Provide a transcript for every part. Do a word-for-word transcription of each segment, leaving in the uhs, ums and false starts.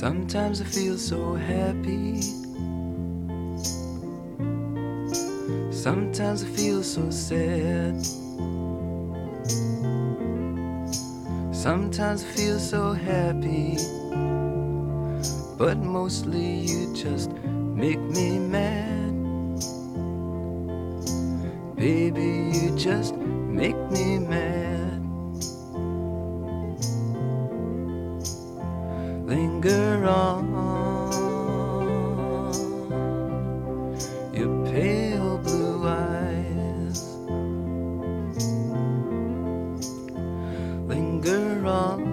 Sometimes I feel so happy. Sometimes I feel so sad. Sometimes I feel so happy, but mostly you just make me mad. Baby, you just make me mad. Linger on, your pale blue eyes. Linger on,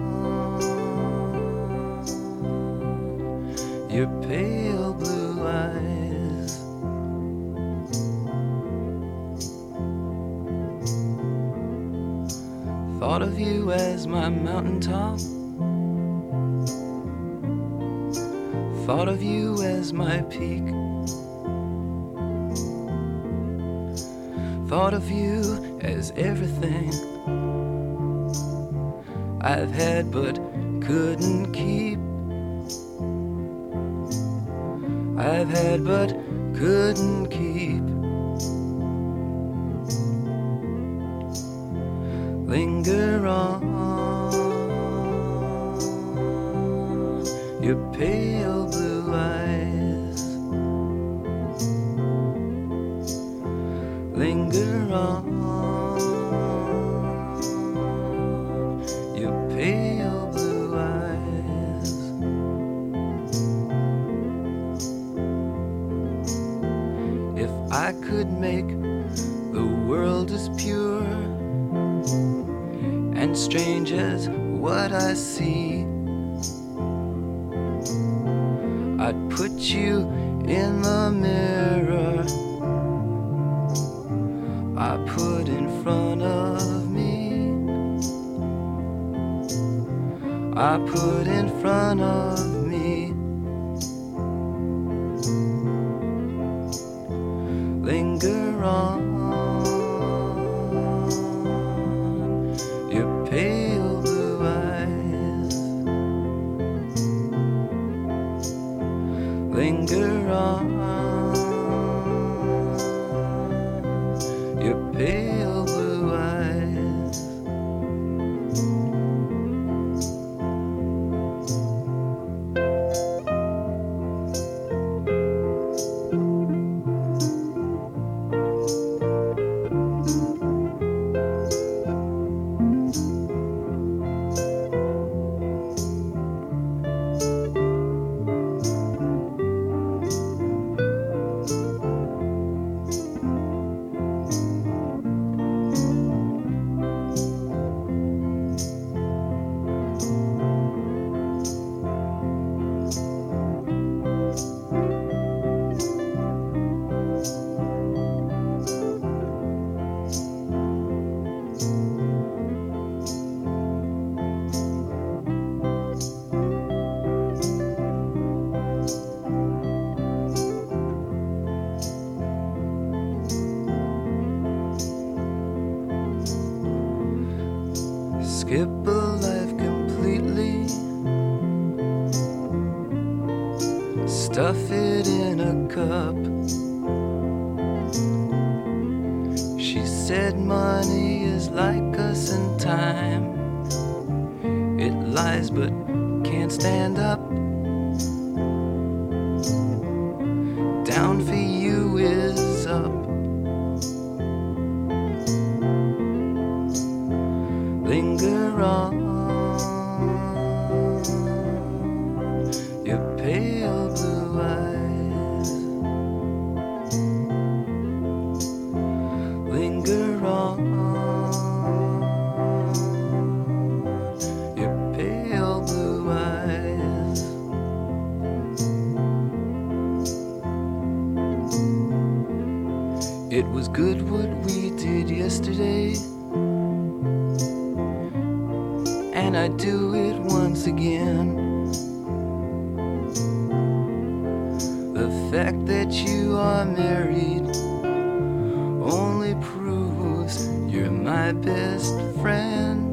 your pale blue eyes. Thought of you as my mountaintop. Thought of you as my peak. Thought of you as everything I've had but couldn't keep. I've had but couldn't keep. Linger on, your pale blue eyes. Linger on, your pale blue eyes. If I could make the world as pure and strange as what I see, I'd put you in the mirror I put in front of me. I put in front of me. Linger on, your pale blue eyes. Linger on, your pale blue eyes. Skip a life completely, stuff it in a cup. She said money is like us in time. It lies but can't stand up. Down for you is up. Linger on, your pale blue eyes. Linger on, your pale blue eyes. It was good what we did yesterday, and I'd do it once again. The fact that you are married only proves you're my best friend.